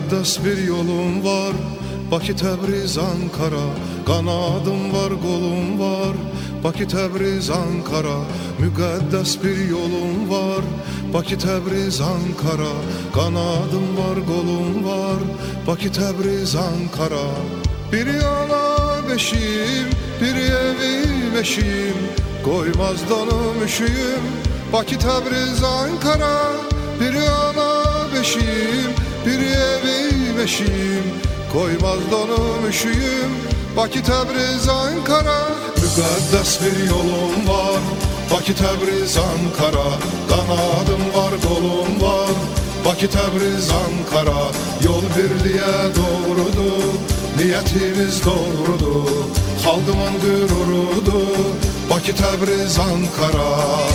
Müqəddəs bir yolum var, Bakı, Təbriz, Ankara. Qanadım var, qolum var, Bakı, Təbriz, Ankara. Müqəddəs bir yolum var, Bakı, Təbriz, Ankara. Qanadım var, qolum var, Bakı, Təbriz, Ankara. Bir yana beşiyim, bir evim eşiyim, koymaz donum üşüyüm, Bakı, Təbriz, Ankara. Bir yana beşiyim, bir evim eşiyim, koymaz donum üşüyüm, Bakı, Təbriz, Ankara. Müqəddəs bir yolum var, Bakı, Təbriz, Ankara. Qanadım var, qolum var, Bakı, Təbriz, Ankara. Yol birliğe doğrudur, niyetimiz doğrudur, xalqımın qürurudur, Bakı, Təbriz, Ankara.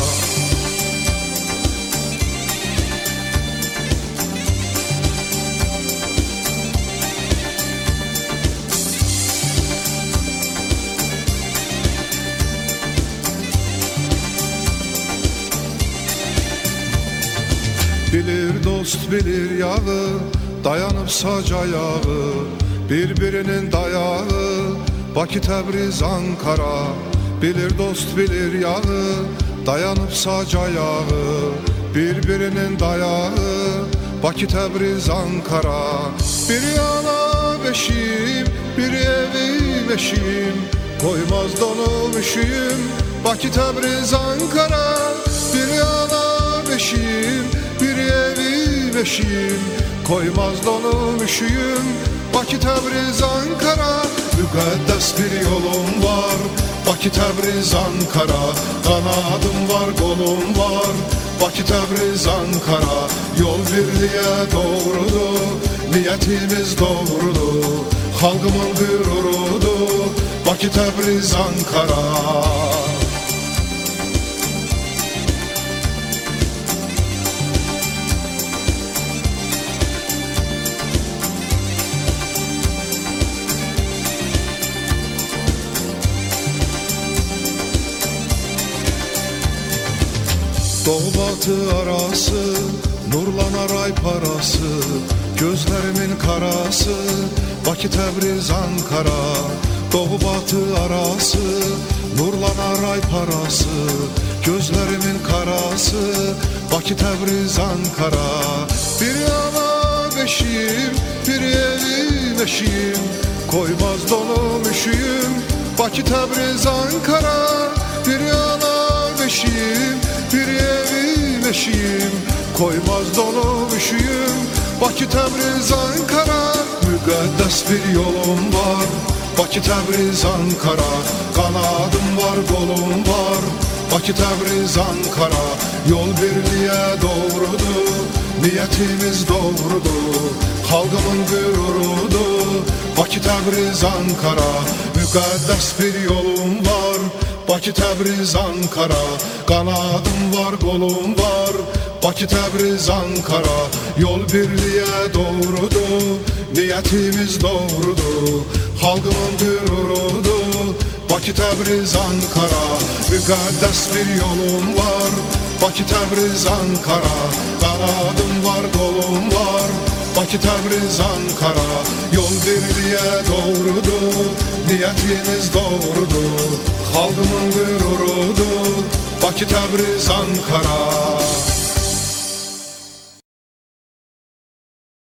Bilir dost bilir yağı, dayanıp sac ayağı, birbirinin dayağı, Bakı, Təbriz, Ankara. Bilir dost bilir yağı, dayanıp sac ayağı, birbirinin dayağı, Bakı, Təbriz, Ankara. Bir yana beşiyim, bir evim eşiyim, koymaz donum üşüyüm, Bakı, Təbriz, Ankara. Bir yana beşiyim, bir evim eşiyim, koymaz donum üşüyüm, Bakı, Təbriz, Ankara. Müqəddəs bir yolum var, Bakı, Təbriz, Ankara. Qanadım var, qolum var, Bakı, Təbriz, Ankara. Yol birliğe doğrudur, niyetimiz doğrudur, xalqımın qürurudur, Bakı, Təbriz, Ankara. Doğu batı arası, nurlanar ay parası, gözlerimin karası, Bakı, Təbriz, Ankara. Doğu batı arası, nurlanar ay parası, gözlerimin karası, Bakı, Təbriz, Ankara. Bir yana beşiyim, bir evim eşiyim, koymaz donum üşüyüm, Bakı, Təbriz, Ankara. Bir yana beşiyim, bir evim eşiyim, koymaz donum üşüyüm, Bakı, Təbriz, Ankara. Müqəddəs bir yolum var, Bakı, Təbriz, Ankara. Qanadım var, qolum var, Bakı, Təbriz, Ankara. Yol birliğe doğrudur, niyetimiz doğrudur, xalqımın qürurudur, Bakı, Təbriz, Ankara. Müqəddəs bir yolum var, Bakı, Təbriz, Ankara. Qanadım var, qolum var, Bakı, Təbriz, Ankara. Yol birliğe doğrudur, niyetimiz doğrudur, xalqımın qürurudur, Bakı, Təbriz, Ankara. Müqəddəs bir yolum var, Bakı, Təbriz, Ankara. Qanadım var, qolum var, Bakı, Təbriz, Ankara. Yol birliğe doğrudur, niyetimiz doğrudur, xalqımın qürurudur, Bakı, Təbriz, Ankara.